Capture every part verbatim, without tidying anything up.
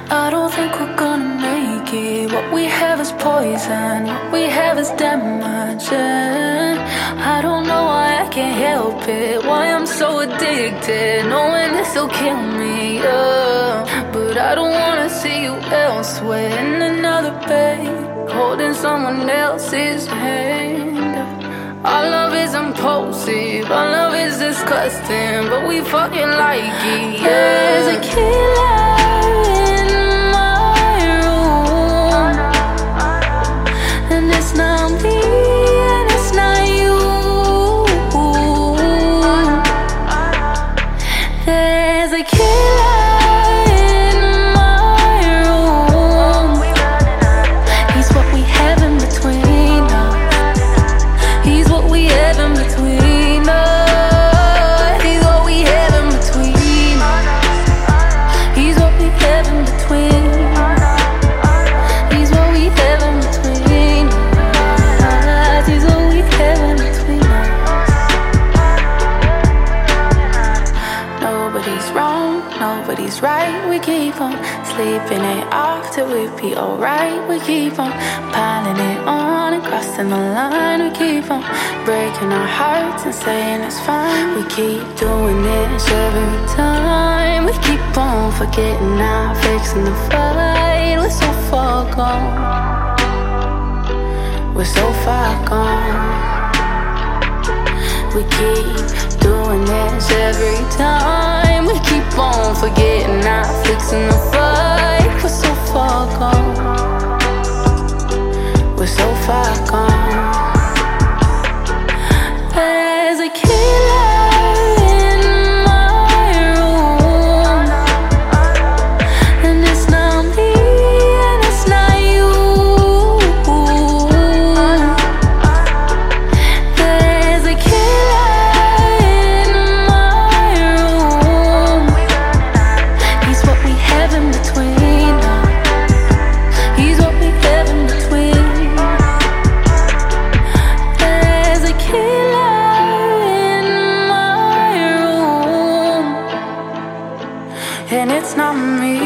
I don't think we're gonna make it. What we have is poison, what we have is damaging. I don't know why I can't help it, why I'm so addicted, knowing this'll kill me, yeah. But I don't wanna see you elsewhere, in another bed, holding someone else's hand. Our love is impulsive, our love is disgusting, but we fucking like it, yeah. There's a killer in my room, and it's not me, and it's not you. There's a killer in my room. He's what we have in between us. He's what we have in between us. He's what we have in between us. He's what we have in between. He's what we have in between us. He's what we have in between us. Nobody's wrong, nobody's right. We keep on sleeping it off till we be alright. We keep on piling it on and crossing the line. We keep on breaking our hearts and saying it's fine. We keep doing this every time. We keep on forgetting, not fixing the fight. We're so far gone. We're so far gone. We keep doing this every time. We keep on forgetting, not fixing the fight. We're so far gone. We're so far gone. There's a killer in my room, and it's not me, and it's not you. There's a killer in my room. He's what we have in between us. He's what we have in between. There's a killer in my room, and it's not me,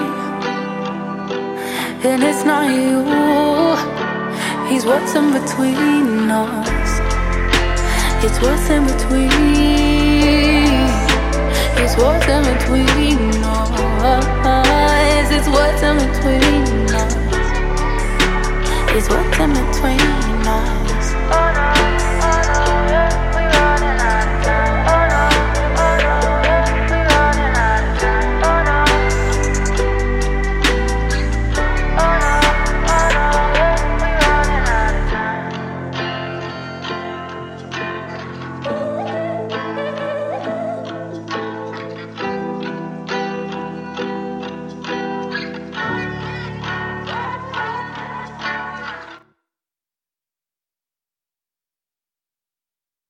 and it's not you. He's what's in between us. It's what's in between. It's what's in between us. It's what's in between us. It's what